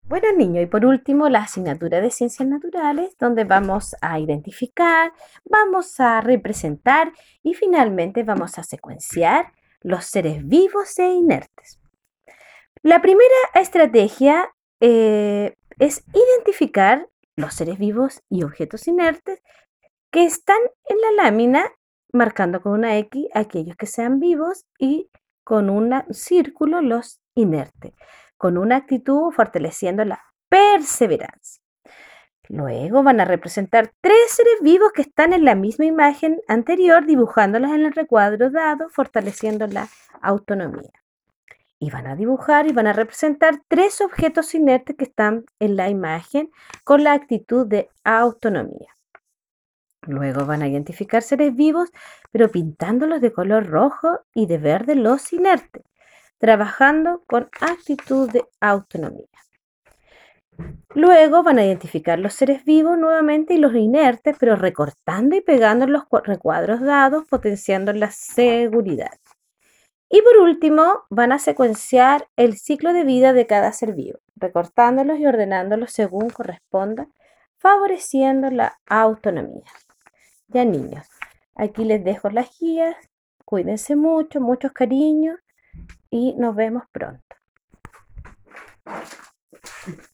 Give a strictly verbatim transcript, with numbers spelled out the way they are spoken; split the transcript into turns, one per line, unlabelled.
Bueno, niños, y por último, la asignatura de ciencias naturales, donde vamos a identificar, vamos a representar y finalmente vamos a secuenciar los seres vivos e inertes. La primera estrategia eh, es identificar los seres vivos y objetos inertes que están en la lámina, marcando con una X aquellos que sean vivos y con un círculo los inertes, con una actitud fortaleciendo la perseverancia. Luego van a representar tres seres vivos que están en la misma imagen anterior, dibujándolas en el recuadro dado, fortaleciendo la autonomía. Y van a dibujar y van a representar tres objetos inertes que están en la imagen con la actitud de autonomía. Luego van a identificar seres vivos, pero pintándolos de color rojo y de verde los inertes, trabajando con actitud de autonomía. Luego van a identificar los seres vivos nuevamente y los inertes, pero recortando y pegando en los recuadros dados, potenciando la seguridad. Y por último, van a secuenciar el ciclo de vida de cada ser vivo, recortándolos y ordenándolos según corresponda, favoreciendo la autonomía. Ya niños, aquí les dejo las guías, cuídense mucho, muchos cariños y nos vemos pronto.